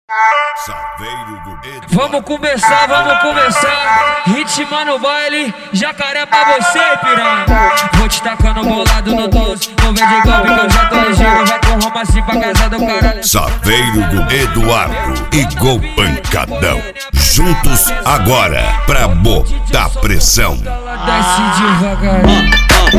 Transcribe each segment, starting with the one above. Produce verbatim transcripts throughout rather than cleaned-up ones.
Vamos começar, vamos começar. Ritmo no baile, jacaré pra você, piranha. Vou te tacando bolado no doce. Não vem de golpe que eu já tô ligeiro. Vai com Roma assim pra casa do caralho. Saveiro do Eduardo e Gol Pancadão. Juntos agora pra botar pressão. Desce devagarinho.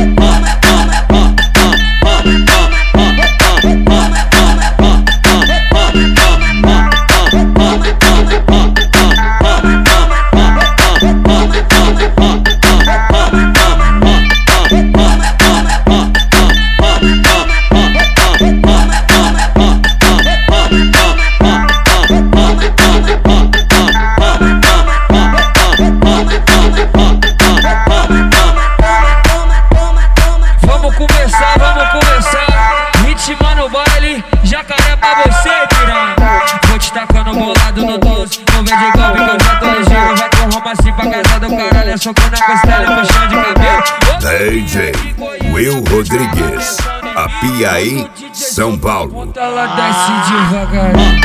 Vamos começar, vamos começar. Ritmo no baile, jacaré pra você, piranha. Vou te tacando bolado no doce. Não vem de golpe que eu já tô ligeiro. Vai com Roma assim pra casa do caralho. É soco na costela, puxão de cabelo. D J Will Rodrigues, Apiaí, São Paulo. Ela desce devagarinho.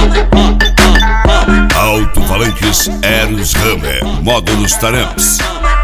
Alto-falantes Eros Hammer, módulos Taramps.